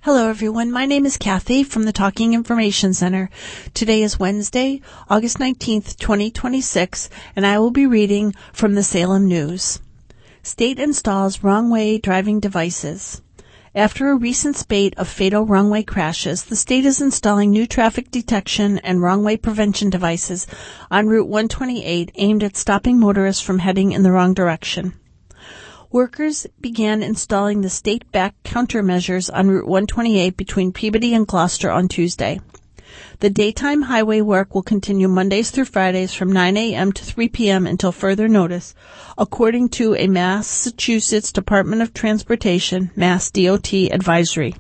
Hello, everyone. My name is Kathy from the Talking Information Center. Today is Wednesday, August 19th, 2026, and I will be reading from the Salem News. State installs wrong-way driving devices. After a recent spate of fatal wrong-way crashes, the state is installing new traffic detection and wrong-way prevention devices on Route 128 aimed at stopping motorists from heading in the wrong direction. Workers began installing the state-backed countermeasures on Route 128 between Peabody and Gloucester on Tuesday. The daytime highway work will continue Mondays through Fridays from 9 a.m. to 3 p.m. until further notice, according to a Massachusetts Department of Transportation, Mass DOT advisory.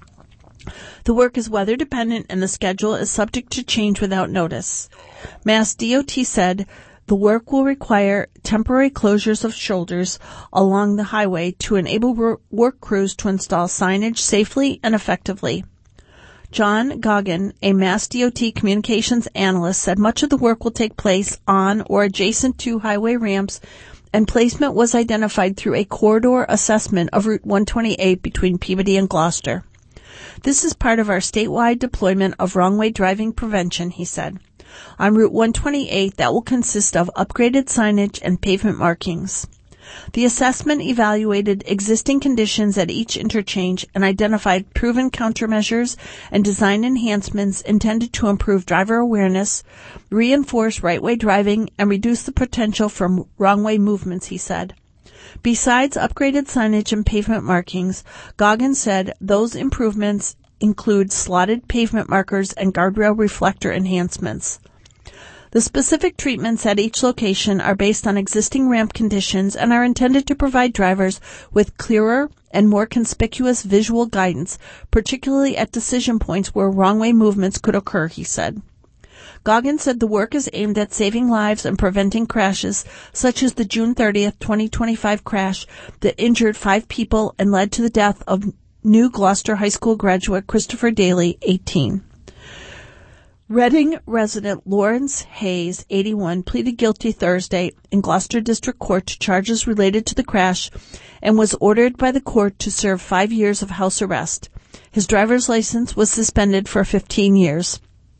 The work is weather dependent and the schedule is subject to change without notice. Mass DOT said the work will require temporary closures of shoulders along the highway to enable work crews to install signage safely and effectively. John Goggin, a Mass DOT communications analyst, said much of the work will take place on or adjacent to highway ramps, and placement was identified through a corridor assessment of Route 128 between Peabody and Gloucester. This is part of our statewide deployment of wrong-way driving prevention, he said. On Route 128, that will consist of upgraded signage and pavement markings. The assessment evaluated existing conditions at each interchange and identified proven countermeasures and design enhancements intended to improve driver awareness, reinforce right-way driving, and reduce the potential for wrong-way movements, he said. Besides upgraded signage and pavement markings, Goggins said those improvements include slotted pavement markers and guardrail reflector enhancements. The specific treatments at each location are based on existing ramp conditions and are intended to provide drivers with clearer and more conspicuous visual guidance, particularly at decision points where wrong-way movements could occur, he said. Goggins said the work is aimed at saving lives and preventing crashes, such as the June 30th, 2025 crash that injured 5 people and led to the death of New Gloucester High School graduate Christopher Daly, 18. Reading resident Lawrence Hayes, 81, pleaded guilty Thursday in Gloucester District Court to charges related to the crash and was ordered by the court to serve 5 years of house arrest. His driver's license was suspended for 15 years.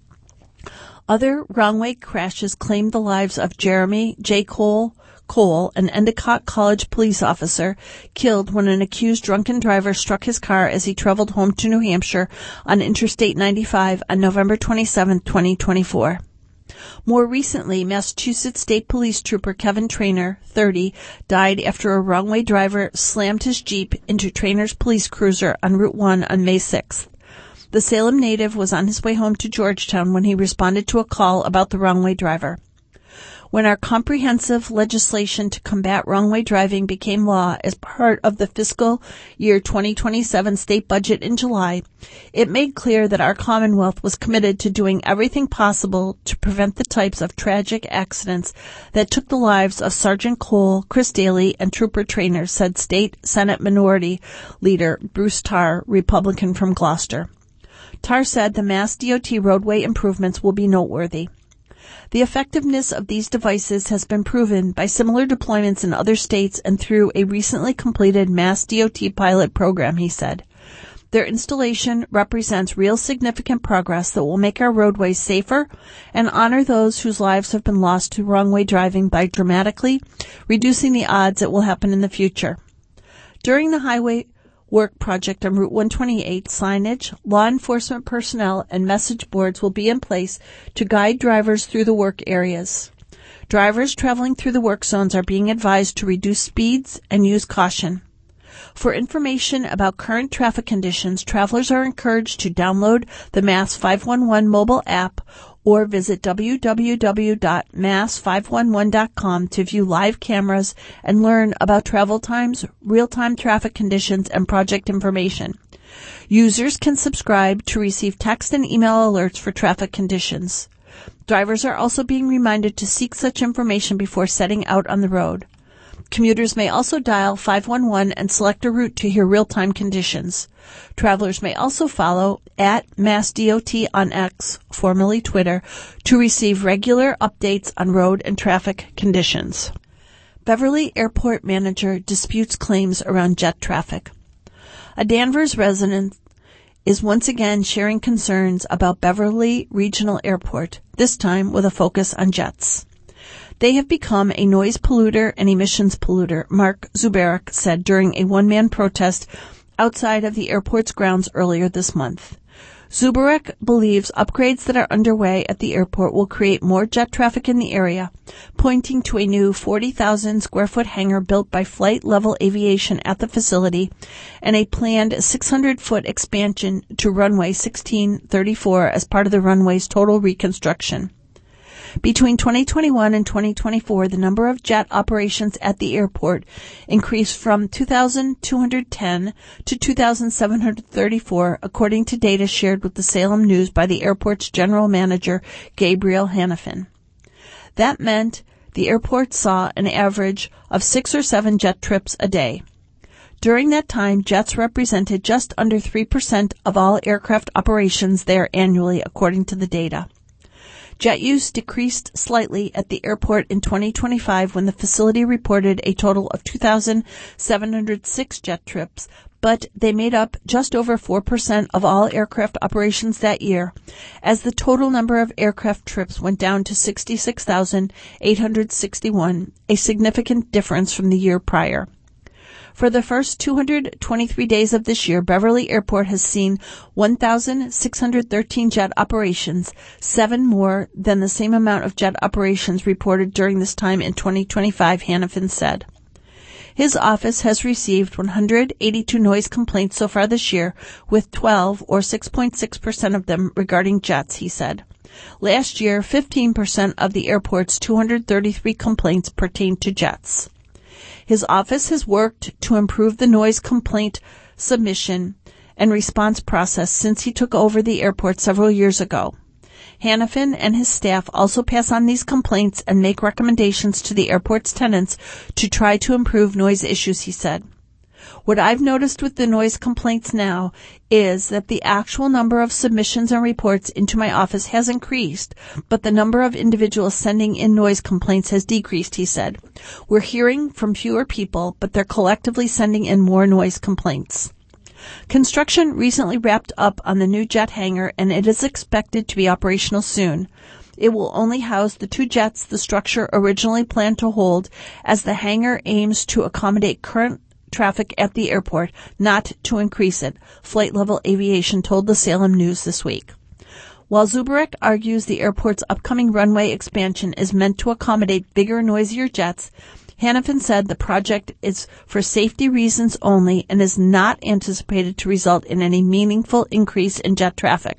Other wrong-way crashes claimed the lives of Jeremy J. Cole, an Endicott College police officer, killed when an accused drunken driver struck his car as he traveled home to New Hampshire on Interstate 95 on November 27, 2024. More recently, Massachusetts State Police Trooper Kevin Traynor, 30, died after a wrong-way driver slammed his Jeep into Traynor's police cruiser on Route 1 on May 6th. The Salem native was on his way home to Georgetown when he responded to a call about the wrong-way driver. When our comprehensive legislation to combat wrong-way driving became law as part of the fiscal year 2027 state budget in July, it made clear that our Commonwealth was committed to doing everything possible to prevent the types of tragic accidents that took the lives of Sergeant Cole, Chris Daly, and Trooper Traynor, said State Senate Minority Leader Bruce Tarr, Republican from Gloucester. Tarr said the Mass DOT roadway improvements will be noteworthy. The effectiveness of these devices has been proven by similar deployments in other states and through a recently completed Mass DOT pilot program, he said. Their installation represents real significant progress that will make our roadways safer and honor those whose lives have been lost to wrong-way driving by dramatically reducing the odds it will happen in the future. During the highway work project on Route 128, signage, law enforcement personnel, and message boards will be in place to guide drivers through the work areas. Drivers traveling through the work zones are being advised to reduce speeds and use caution. For information about current traffic conditions, travelers are encouraged to download the Mass 511 mobile app or visit www.mass511.com to view live cameras and learn about travel times, real-time traffic conditions, and project information. Users can subscribe to receive text and email alerts for traffic conditions. Drivers are also being reminded to seek such information before setting out on the road. Commuters may also dial 511 and select a route to hear real-time conditions. Travelers may also follow @MassDOT on X, formerly Twitter, to receive regular updates on road and traffic conditions. Beverly Airport manager disputes claims around jet traffic. A Danvers resident is once again sharing concerns about Beverly Regional Airport, this time with a focus on jets. They have become a noise polluter and emissions polluter, Mark Zubarek said during a one-man protest outside of the airport's grounds earlier this month. Zubarek believes upgrades that are underway at the airport will create more jet traffic in the area, pointing to a new 40,000-square-foot hangar built by Flight Level Aviation at the facility and a planned 600-foot expansion to runway 1634 as part of the runway's total reconstruction. Between 2021 and 2024, the number of jet operations at the airport increased from 2,210 to 2,734, according to data shared with the Salem News by the airport's general manager, Gabriel Hanifin. That meant the airport saw an average of 6 or 7 jet trips a day. During that time, jets represented just under 3% of all aircraft operations there annually, according to the data. Jet use decreased slightly at the airport in 2025 when the facility reported a total of 2,706 jet trips, but they made up just over 4% of all aircraft operations that year, as the total number of aircraft trips went down to 66,861, a significant difference from the year prior. For the first 223 days of this year, Beverly Airport has seen 1,613 jet operations, 7 more than the same amount of jet operations reported during this time in 2025, Hanifin said. His office has received 182 noise complaints so far this year, with 12, or 6.6% of them, regarding jets, he said. Last year, 15% of the airport's 233 complaints pertained to jets. His office has worked to improve the noise complaint submission and response process since he took over the airport several years ago. Hanifin and his staff also pass on these complaints and make recommendations to the airport's tenants to try to improve noise issues, he said. What I've noticed with the noise complaints now is that the actual number of submissions and reports into my office has increased, but the number of individuals sending in noise complaints has decreased, he said. We're hearing from fewer people, but they're collectively sending in more noise complaints. Construction recently wrapped up on the new jet hangar, and it is expected to be operational soon. It will only house the 2 jets the structure originally planned to hold, as the hangar aims to accommodate current traffic at the airport, not to increase it, Flight Level Aviation told the Salem News this week. While Zubarek argues the airport's upcoming runway expansion is meant to accommodate bigger, noisier jets, Hanifin said the project is for safety reasons only and is not anticipated to result in any meaningful increase in jet traffic.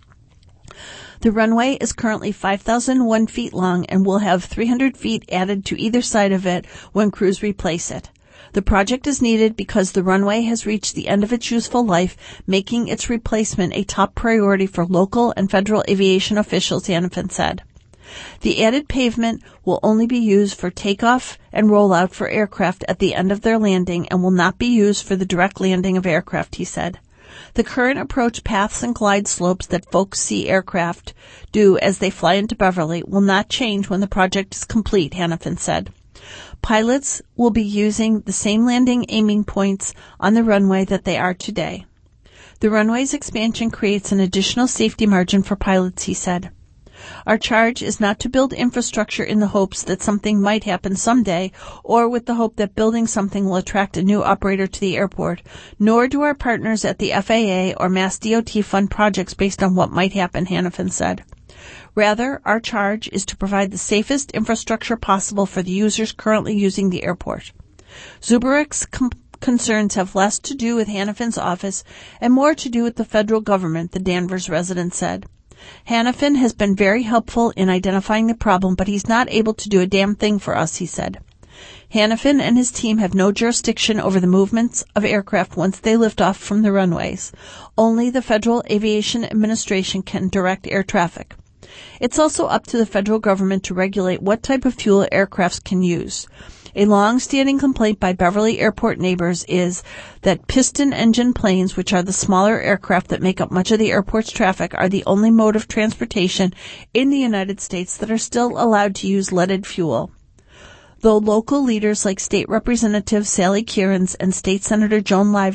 The runway is currently 5,001 feet long and will have 300 feet added to either side of it when crews replace it. The project is needed because the runway has reached the end of its useful life, making its replacement a top priority for local and federal aviation officials, Hanifin said. The added pavement will only be used for takeoff and rollout for aircraft at the end of their landing and will not be used for the direct landing of aircraft, he said. The current approach paths and glide slopes that folks see aircraft do as they fly into Beverly will not change when the project is complete, Hanifin said. Pilots will be using the same landing aiming points on the runway that they are today. The runway's expansion creates an additional safety margin for pilots, he said. Our charge is not to build infrastructure in the hopes that something might happen someday, or with the hope that building something will attract a new operator to the airport, nor do our partners at the FAA or Mass DOT fund projects based on what might happen, Hanifin said. Rather, our charge is to provide the safest infrastructure possible for the users currently using the airport. Zubarek's concerns have less to do with Hanifin's office and more to do with the federal government, the Danvers resident said. Hanifin has been very helpful in identifying the problem, but he's not able to do a damn thing for us, he said. Hanifin and his team have no jurisdiction over the movements of aircraft once they lift off from the runways. Only the Federal Aviation Administration can direct air traffic. It's also up to the federal government to regulate what type of fuel aircrafts can use. A long-standing complaint by Beverly Airport neighbors is that piston engine planes, which are the smaller aircraft that make up much of the airport's traffic, are the only mode of transportation in the United States that are still allowed to use leaded fuel. Though local leaders like State Representative Sally Kierans and State Senator Joan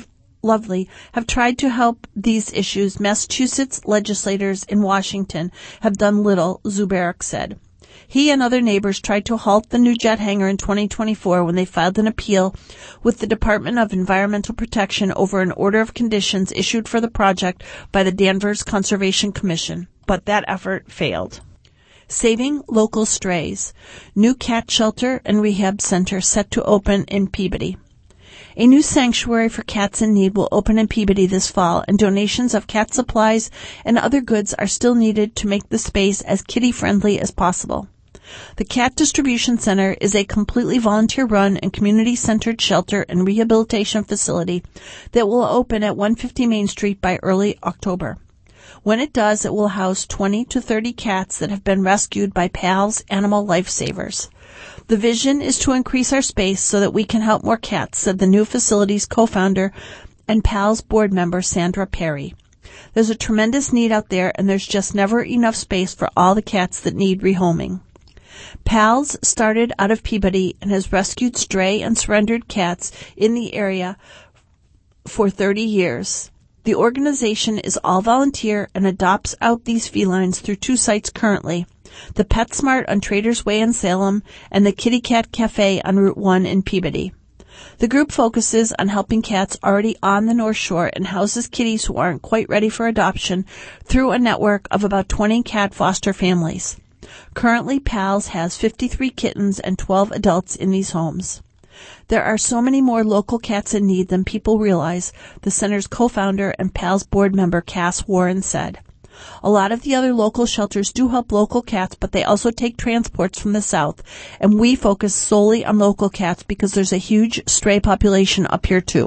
Lovely have tried to help these issues, Massachusetts legislators in Washington have done little, Zubarek said. He and other neighbors tried to halt the new jet hangar in 2024 when they filed an appeal with the Department of Environmental Protection over an order of conditions issued for the project by the Danvers Conservation Commission, but that effort failed. Saving local strays. New cat shelter and rehab center set to open in Peabody. A new sanctuary for cats in need will open in Peabody this fall, and donations of cat supplies and other goods are still needed to make the space as kitty-friendly as possible. The Cat Distribution Center is a completely volunteer-run and community-centered shelter and rehabilitation facility that will open at 150 Main Street by early October. When it does, it will house 20 to 30 cats that have been rescued by PALS Animal Lifesavers. The vision is to increase our space so that we can help more cats, said the new facility's co-founder and PALS board member Sandra Perry. There's a tremendous need out there, and there's just never enough space for all the cats that need rehoming. PALS started out of Peabody and has rescued stray and surrendered cats in the area for 30 years. The organization is all volunteer and adopts out these felines through 2 sites currently, the PetSmart on Traders Way in Salem and the Kitty Cat Cafe on Route 1 in Peabody. The group focuses on helping cats already on the North Shore and houses kitties who aren't quite ready for adoption through a network of about 20 cat foster families. Currently, PALS has 53 kittens and 12 adults in these homes. There are so many more local cats in need than people realize, the center's co-founder and PALS board member Cass Warren said. A lot of the other local shelters do help local cats, but they also take transports from the south, and we focus solely on local cats because there's a huge stray population up here too.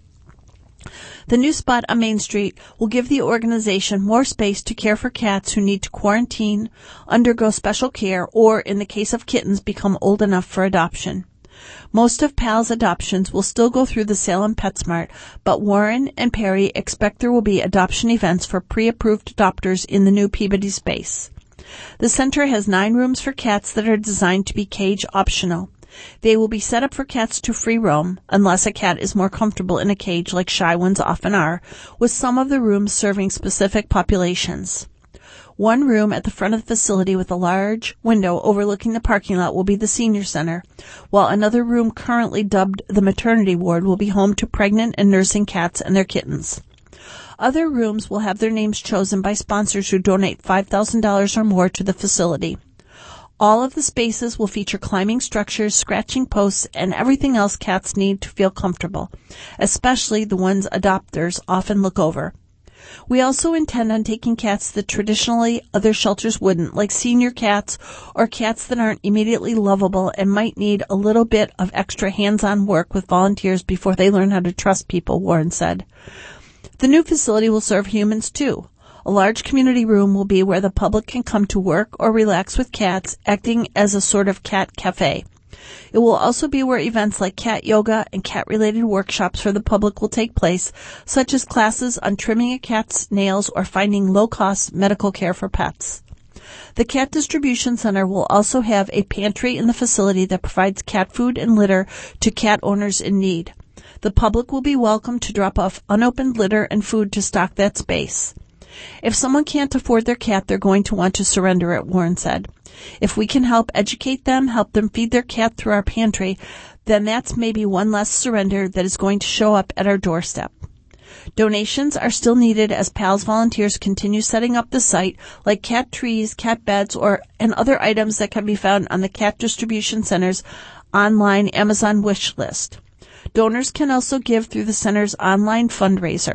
The new spot on Main Street will give the organization more space to care for cats who need to quarantine, undergo special care, or, in the case of kittens, become old enough for adoption. Most of PAL's adoptions will still go through the Salem PetSmart, but Warren and Perry expect there will be adoption events for pre-approved adopters in the new Peabody space. The center has 9 rooms for cats that are designed to be cage optional. They will be set up for cats to free roam, unless a cat is more comfortable in a cage like shy ones often are, with some of the rooms serving specific populations. One room at the front of the facility with a large window overlooking the parking lot will be the senior center, while another room currently dubbed the maternity ward will be home to pregnant and nursing cats and their kittens. Other rooms will have their names chosen by sponsors who donate $5,000 or more to the facility. All of the spaces will feature climbing structures, scratching posts, and everything else cats need to feel comfortable, especially the ones adopters often look over. We also intend on taking cats that traditionally other shelters wouldn't, like senior cats or cats that aren't immediately lovable and might need a little bit of extra hands-on work with volunteers before they learn how to trust people, Warren said. The new facility will serve humans too. A large community room will be where the public can come to work or relax with cats, acting as a sort of cat cafe. It will also be where events like cat yoga and cat-related workshops for the public will take place, such as classes on trimming a cat's nails or finding low-cost medical care for pets. The Cat Distribution Center will also have a pantry in the facility that provides cat food and litter to cat owners in need. The public will be welcome to drop off unopened litter and food to stock that space. If someone can't afford their cat, they're going to want to surrender it, Warren said. If we can help educate them, help them feed their cat through our pantry, then that's maybe one less surrender that is going to show up at our doorstep. Donations are still needed as PALS volunteers continue setting up the site, like cat trees, cat beds, and other items that can be found on the Cat Distribution Center's online Amazon wish list. Donors can also give through the center's online fundraiser.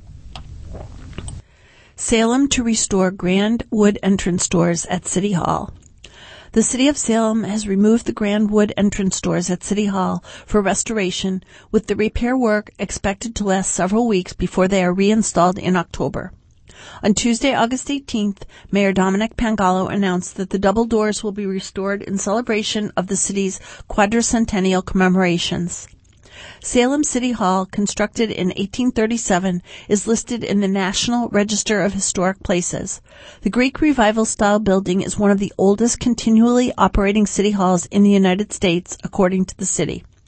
Salem to restore grand wood entrance doors at City Hall. The City of Salem has removed the grand wood entrance doors at City Hall for restoration, with the repair work expected to last several weeks before they are reinstalled in October. On Tuesday, August 18th, Mayor Dominic Pangallo announced that the double doors will be restored in celebration of the city's quadricentennial commemorations. Salem City Hall, constructed in 1837, is listed in the National Register of Historic Places. The Greek Revival-style building is one of the oldest continually operating city halls in the United States, according to the city.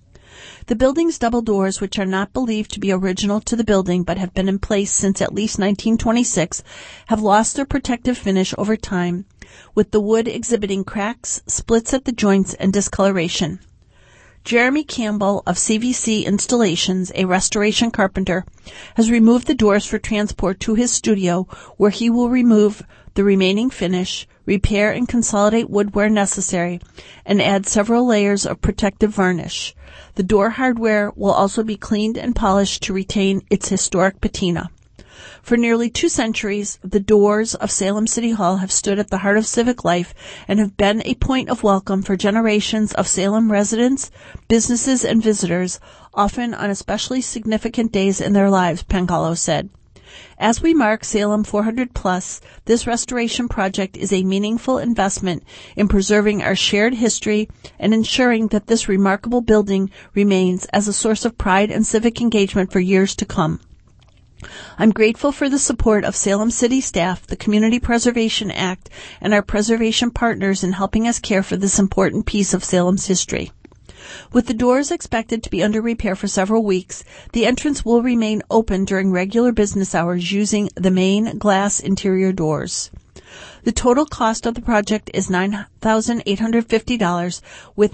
The building's double doors, which are not believed to be original to the building but have been in place since at least 1926, have lost their protective finish over time, with the wood exhibiting cracks, splits at the joints, and discoloration. Jeremy Campbell of CVC Installations, a restoration carpenter, has removed the doors for transport to his studio, where he will remove the remaining finish, repair and consolidate wood where necessary, and add several layers of protective varnish. The door hardware will also be cleaned and polished to retain its historic patina. For nearly 2 centuries, the doors of Salem City Hall have stood at the heart of civic life and have been a point of welcome for generations of Salem residents, businesses, and visitors, often on especially significant days in their lives, Pangalo said. As we mark Salem 400 Plus, this restoration project is a meaningful investment in preserving our shared history and ensuring that this remarkable building remains as a source of pride and civic engagement for years to come. I'm grateful for the support of Salem City staff, the Community Preservation Act, and our preservation partners in helping us care for this important piece of Salem's history. With the doors expected to be under repair for several weeks, the entrance will remain open during regular business hours using the main glass interior doors. The total cost of the project is $9,850, with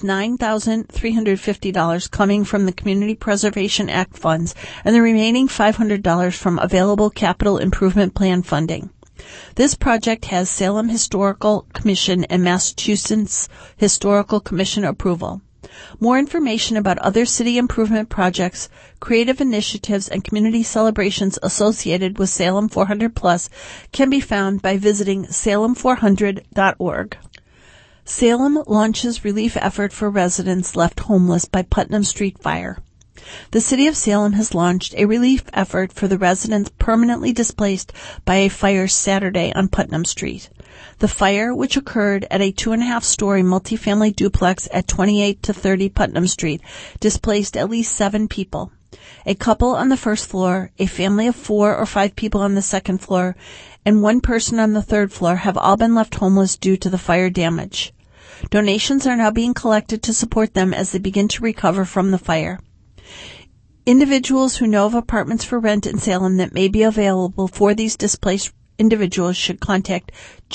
$9,350 coming from the Community Preservation Act funds and the remaining $500 from available capital improvement plan funding. This project has Salem Historical Commission and Massachusetts Historical Commission approval. More information about other city improvement projects, creative initiatives, and community celebrations associated with Salem 400 Plus can be found by visiting salem400.org. Salem launches relief effort for residents left homeless by Putnam Street fire. The City of Salem has launched a relief effort for the residents permanently displaced by a fire Saturday on Putnam Street. The fire, which occurred at a 2.5-story multifamily duplex at 28 to 30 Putnam Street, displaced at least 7 people. A couple on the first floor, a family of 4 or 5 people on the second floor, and 1 person on the third floor have all been left homeless due to the fire damage. Donations are now being collected to support them as they begin to recover from the fire. Individuals who know of apartments for rent in Salem that may be available for these displaced individuals should contact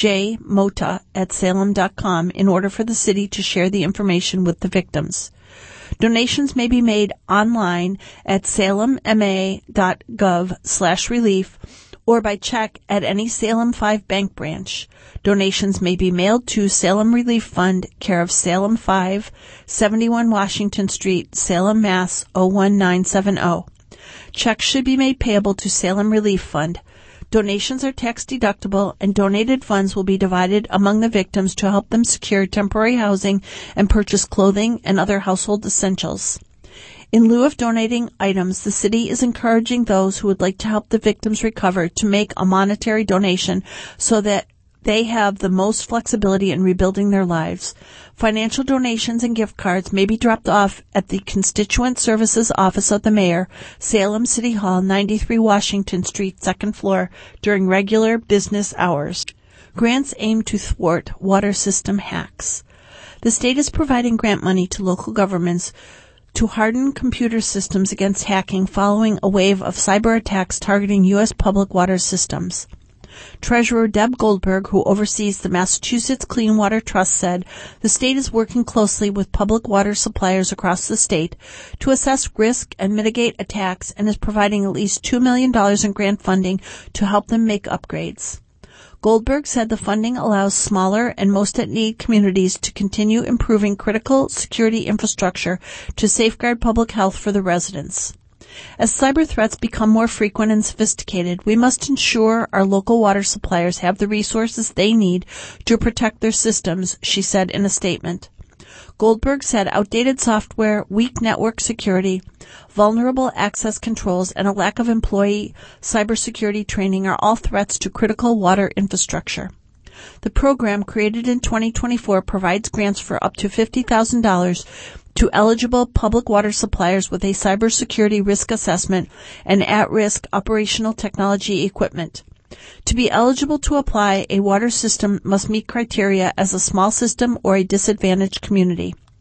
jmota@salem.com in order for the city to share the information with the victims. Donations may be made online at salemme.gov/relief or by check at any Salem 5 bank branch. Donations may be mailed to Salem Relief Fund, care of Salem 5, 71 Washington Street, Salem, Mass. 01970. Checks should be made payable to Salem Relief Fund. Donations are tax deductible, and donated funds will be divided among the victims to help them secure temporary housing and purchase clothing and other household essentials. In lieu of donating items, the city is encouraging those who would like to help the victims recover to make a monetary donation so that they have the most flexibility in rebuilding their lives. Financial donations and gift cards may be dropped off at the Constituent Services Office of the Mayor, Salem City Hall, 93 Washington Street, 2nd floor, during regular business hours. Grants aim to thwart water system hacks. The state is providing grant money to local governments to harden computer systems against hacking following a wave of cyber attacks targeting U.S. public water systems. Treasurer Deb Goldberg, who oversees the Massachusetts Clean Water Trust, said the state is working closely with public water suppliers across the state to assess risk and mitigate attacks and is providing at least $2 million in grant funding to help them make upgrades. Goldberg said the funding allows smaller and most at need communities to continue improving critical security infrastructure to safeguard public health for the residents. As cyber threats become more frequent and sophisticated, we must ensure our local water suppliers have the resources they need to protect their systems, she said in a statement. Goldberg said outdated software, weak network security, vulnerable access controls, and a lack of employee cybersecurity training are all threats to critical water infrastructure. The program, created in 2024, provides grants for up to $50,000 to eligible public water suppliers with a cybersecurity risk assessment and at-risk operational technology equipment. To be eligible to apply, a water system must meet criteria as a small system or a disadvantaged community.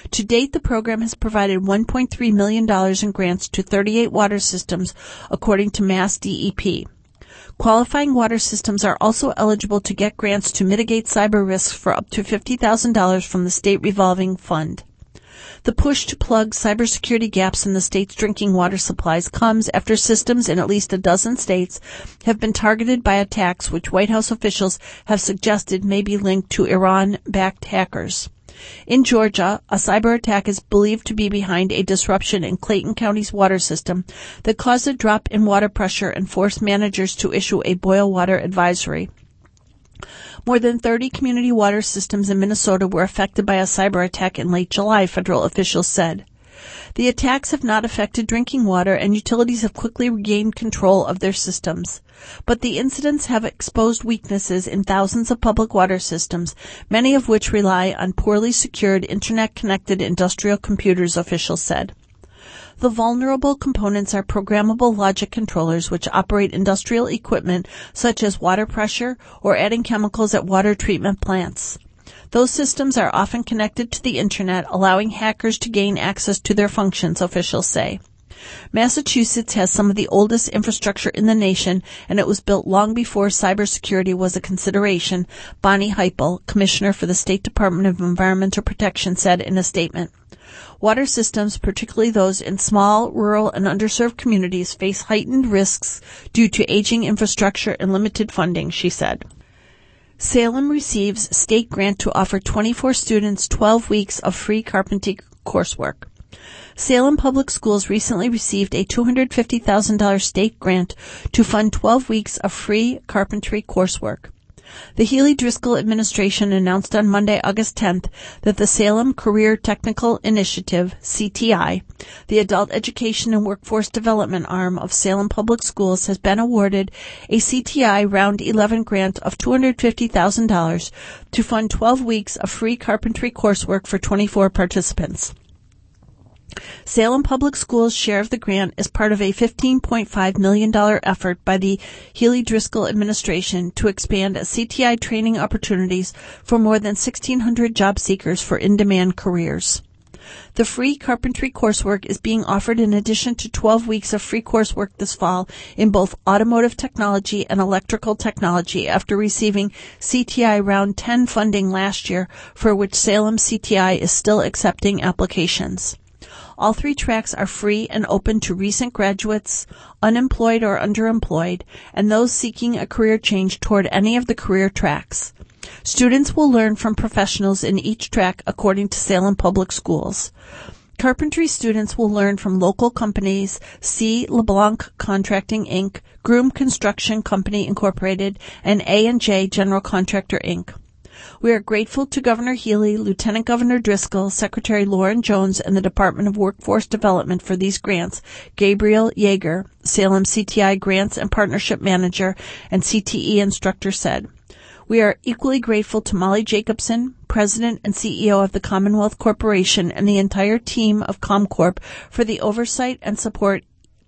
To date, the program has provided $1.3 million in grants to 38 water systems, according to Mass DEP. Qualifying water systems are also eligible to get grants to mitigate cyber risks for up to $50,000 from the state revolving fund. The push to plug cybersecurity gaps in the state's drinking water supplies comes after systems in at least a dozen states have been targeted by attacks which White House officials have suggested may be linked to Iran-backed hackers. In Georgia, a cyber attack is believed to be behind a disruption in Clayton County's water system that caused a drop in water pressure and forced managers to issue a boil water advisory. More than 30 community water systems in Minnesota were affected by a cyber attack in late July, federal officials said. The attacks have not affected drinking water, and utilities have quickly regained control of their systems. But the incidents have exposed weaknesses in thousands of public water systems, many of which rely on poorly secured, internet-connected industrial computers, officials said. The vulnerable components are programmable logic controllers which operate industrial equipment such as water pressure or adding chemicals at water treatment plants. Those systems are often connected to the Internet, allowing hackers to gain access to their functions, officials say. Massachusetts has some of the oldest infrastructure in the nation, and it was built long before cybersecurity was a consideration, Bonnie Heipel, commissioner for the State Department of Environmental Protection, said in a statement. Water systems, particularly those in small, rural, and underserved communities, face heightened risks due to aging infrastructure and limited funding, she said. Salem receives state grant to offer 24 students 12 weeks of free carpentry coursework. Salem Public Schools recently received a $250,000 state grant to fund 12 weeks of free carpentry coursework. The Healy-Driscoll administration announced on Monday, August 10th, that the Salem Career Technical Initiative, CTI, the adult education and workforce development arm of Salem Public Schools, has been awarded a CTI Round 11 grant of $250,000 to fund 12 weeks of free carpentry coursework for 24 participants. Salem Public Schools' share of the grant is part of a $15.5 million effort by the Healy-Driscoll administration to expand CTI training opportunities for more than 1,600 job seekers for in-demand careers. The free carpentry coursework is being offered in addition to 12 weeks of free coursework this fall in both automotive technology and electrical technology after receiving CTI Round 10 funding last year, for which Salem CTI is still accepting applications. All three tracks are free and open to recent graduates, unemployed or underemployed, and those seeking a career change toward any of the career tracks. Students will learn from professionals in each track according to Salem Public Schools. Carpentry students will learn from local companies C. LeBlanc Contracting, Inc., Groom Construction Company, Incorporated, and A&J General Contractor, Inc. We are grateful to Governor Healy, Lieutenant Governor Driscoll, Secretary Lauren Jones, and the Department of Workforce Development for these grants, Gabriel Yeager, Salem CTI Grants and Partnership Manager and CTE Instructor, said. We are equally grateful to Molly Jacobson, President and CEO of the Commonwealth Corporation, and the entire team of ComCorp for the oversight and support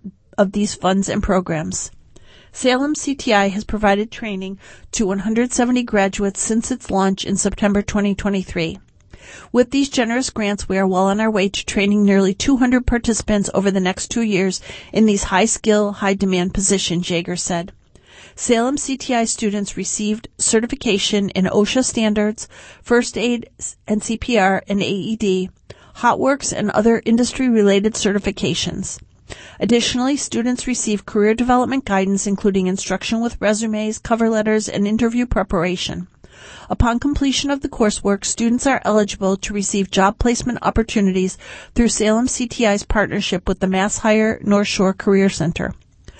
of these funds and programs. Salem CTI has provided training to 170 graduates since its launch in September 2023. With these generous grants, we are well on our way to training nearly 200 participants over the next 2 years in these high-skill, high-demand positions, Yeager said. Salem CTI students received certification in OSHA standards, first aid and CPR and AED, HotWorks, and other industry-related certifications. Additionally, students receive career development guidance, including instruction with resumes, cover letters, and interview preparation. Upon completion of the coursework, students are eligible to receive job placement opportunities through Salem CTI's partnership with the MassHire North Shore Career Center.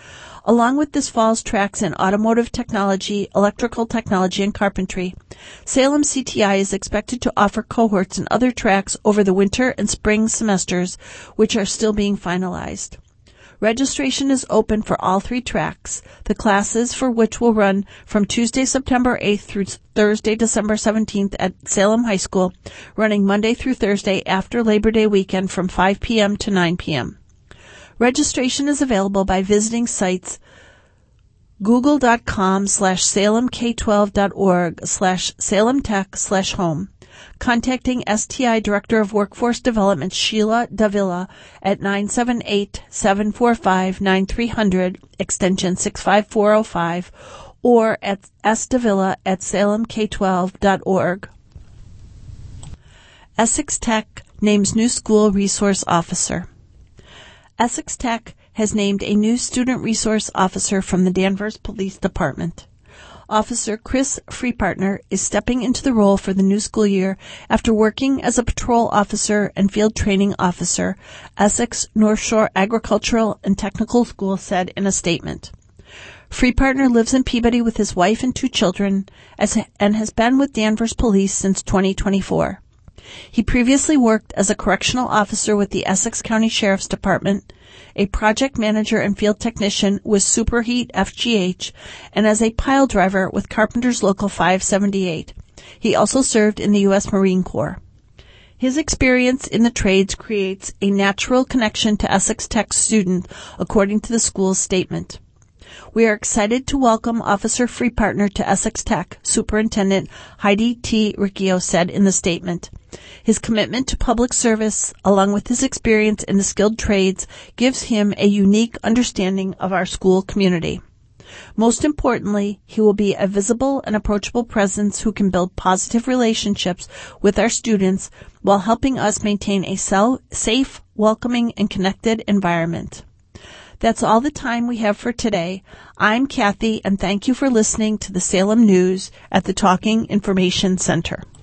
Along with this fall's tracks in automotive technology, electrical technology, and carpentry, Salem CTI is expected to offer cohorts in other tracks over the winter and spring semesters, which are still being finalized. Registration is open for all three tracks, the classes for which will run from Tuesday, September 8th through Thursday, December 17th at Salem High School, running Monday through Thursday after Labor Day weekend from 5 p.m. to 9 p.m. Registration is available by visiting sites google.com/salemk12.org/salemtech/home, contacting STI Director of Workforce Development Sheila Davila at 978-745-9300, extension 65405, or at sdavila@salemk12.org. Essex Tech names new school resource officer. Essex Tech has named a new student resource officer from the Danvers Police Department. Officer Chris Freepartner is stepping into the role for the new school year after working as a patrol officer and field training officer, Essex North Shore Agricultural and Technical School said in a statement. Freepartner lives in Peabody with his wife and 2 children and has been with Danvers Police since 2024. He previously worked as a correctional officer with the Essex County Sheriff's Department, a project manager and field technician with Superheat FGH, and as a pile driver with Carpenters Local 578. He also served in the U.S. Marine Corps. His experience in the trades creates a natural connection to Essex Tech students, according to the school's statement. We are excited to welcome Officer Freepartner to Essex Tech, Superintendent Heidi T. Riccio said in the statement. His commitment to public service, along with his experience in the skilled trades, gives him a unique understanding of our school community. Most importantly, he will be a visible and approachable presence who can build positive relationships with our students while helping us maintain a safe, welcoming, and connected environment. That's all the time we have for today. I'm Kathy, and thank you for listening to the Salem News at the Talking Information Center.